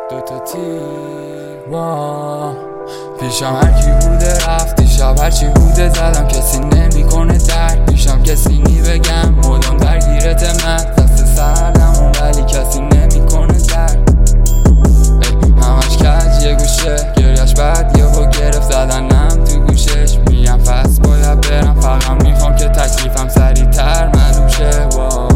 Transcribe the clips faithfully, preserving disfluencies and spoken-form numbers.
دو تا تیر وا پیشم هرکی بوده رفت دیشب هرچی بوده زدم کسی نمیکنه درک پیشم کسی نی بگم مدام درگیرت من دست سردم اون ولی کسی نمیکنه درک همش کج یه گوشه گریش بعد یه با گرفت زدنم تو گوشش میگم فست باید برم فقط میخوام که تکلیفم سریع تر معلوم شه وا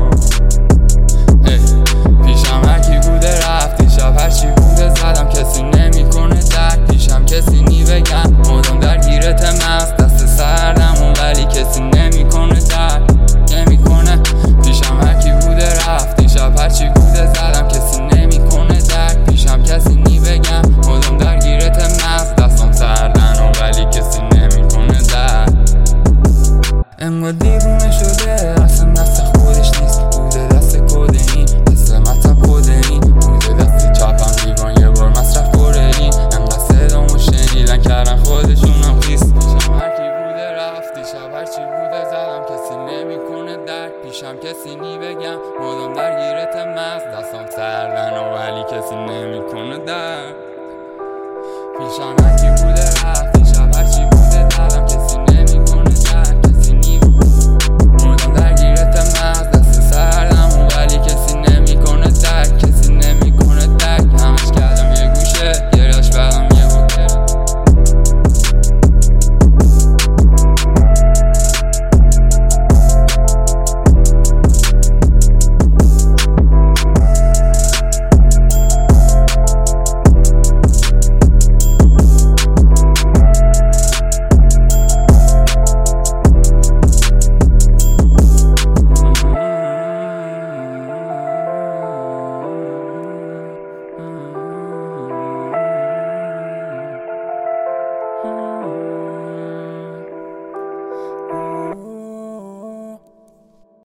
پیشم هرکی بوده رفت دیشب هرچی بوده زدم کسی نمیکنه درک پیشم کسی نی بگم مدام درگیرت مست دست سردم اون ولی کسی نمیکنه درک نمیکنه پیشم هرکی بوده رفت دیشب هرچی بوده زدم کسی نمیکنه درک پیشم کسی نی بگم مدام درگیرت مست دستم سردن اون ولی کسی نمیکنه درک انگار دیوونه شده اصلا دست خودش نیست بوده دست کدنی دست مطب کدنی بوده دست چپم لیوان یه بار مصرف کردین انقدر صدامو شنیدن کردن خودشونم خیست پیشم هرکی بوده رفت دیشب هرچی بوده زدم کسی نمیکنه درک پیشم کسی نی بگم مدام درگیرت مست دستم سردن و ولی کسی نمیکنه درک پیشم هرکی بوده رفت